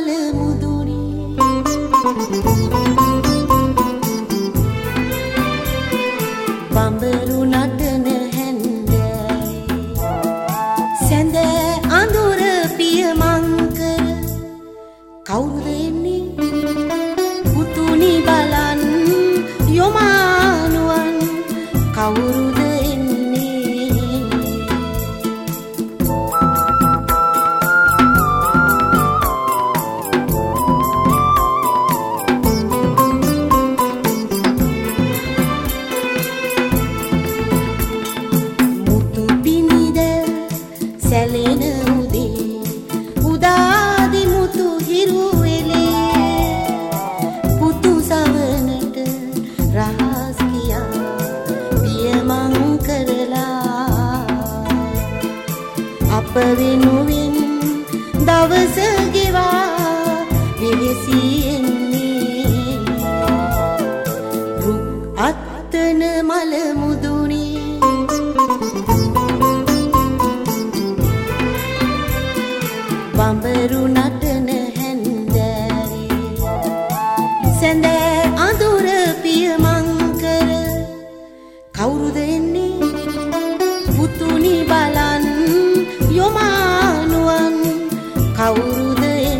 මල මුදුනේ බඹරු නටන හැන්දෑවේ සැඳ අඳුර පියමංකර කවුරුද එන්නේ පුතුනි බලන් යොමානුවන් කවුරුද සැලෙන උදේ උදාදි මුතු හිරු එලේ පුතු සවනට රහස් කියා පියමං කරලා අප වෙනුවෙන් දවස ගෙවා වෙහෙසියෙන්නේ රුක් අත්තන මල මුදුනේ බඹරු නටන හැන්දෑවේ සැඳ අඳුර පියමංකර කවුරුද එන්නේ පුතුනි බලන් යොමානුවන් කවුරුද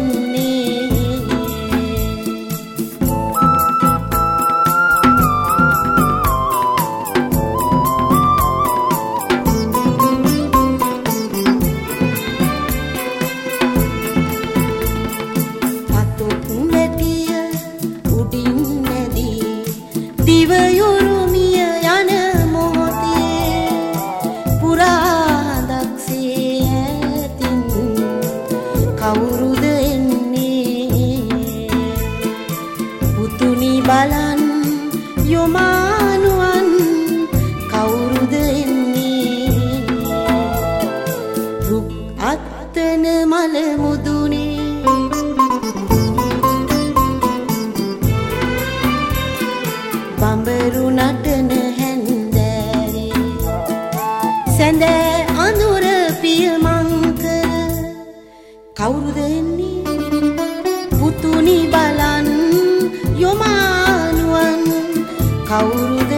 දිවයුරුමිය යන මොහොතේ පුරාදක්සේ ඇතින් කවුරුද එන්නේ පුතුනි බලන් යොමානුවන් කවුරුද එන්නේ රුක් අත්තන මල මුදුනේ බඹරු නටන හැන්දෑවේ සැඳ අඳුර පියමංකර කවුරුද එන්නේ පුතුනි බලන් යොමානුවන් කවුරුද